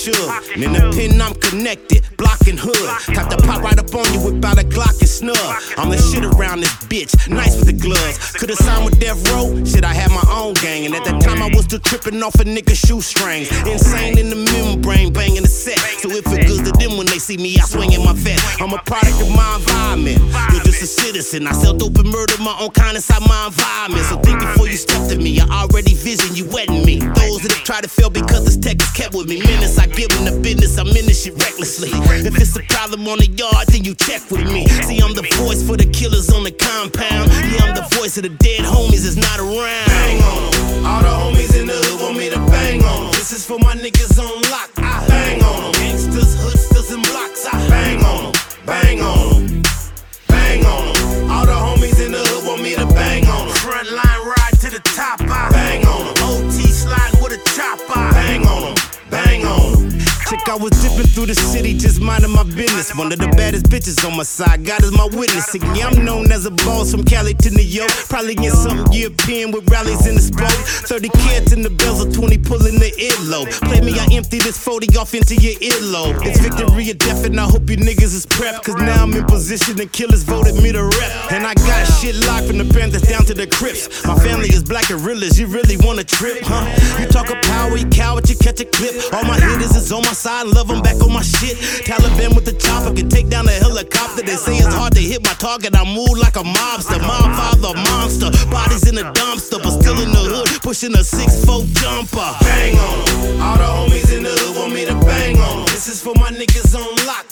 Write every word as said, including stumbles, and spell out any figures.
should. And in the pen, I'm connected, blocking hood. Type to pop right up on you without a Glock and snub. I'm the shit around this bitch, nice with the gloves. Could've signed with Death Row, shit, I had my own gang. And at that time, I was still tripping off a nigga shoestrings. Insane in the membrane, banging the set. So it feel good to them when they see me out swinging my vest. I'm a product of my environment. You're just a citizen. I sell dope and murder my own kind inside my environment. So think before you step to me. I already vision you wetting me. Those that have tried to fail because this tech is kept with me. Minutes I give them the business. I'm in this shit recklessly. If it's a problem on the yard, then you check with me. See, I'm the voice for the killers on the compound. Yeah, I'm the voice of the dead homies that's not around. Bang on them. All the homies in the hood want me to bang on them. This is for my niggas on lock. I bang on them. Gangsters, hoodsters, and blocks. I bang on them. Bang on them. Bang on them. All the homies in the hood want me to bang on them. Front line ride to the top. I bang on them. O T sliding with a chop. I bang on them. Bang on them. Chick, I was dipping through the city, just minding my business. One of the baddest bitches on my side, God is my witness. Yeah, I'm known as a boss from Cali to New York. Probably get something European with rallies in the spoke. thirty kids in the bells of twenty pulling the earlobe. Play me, I empty this forty off into your earlobe. It's victory or death, and I hope you niggas is prepped. Cause now I'm in position and killers voted me to rep. And I got shit locked from the Panthers down to the Crips. My family is black gorillas, you really wanna trip, huh? You talk a power, you coward, you catch a clip. All my hitters is on my side, love them back on my shit. Taliban with the chopper can take down a helicopter. They say it's hard to hit my target, I move like a mobster. Mom, father, monster, bodies in the dumpster, but still in the hood, pushing a six four jumper. Bang on them, all the homies in the hood want me to bang on them. This is for my niggas on lock.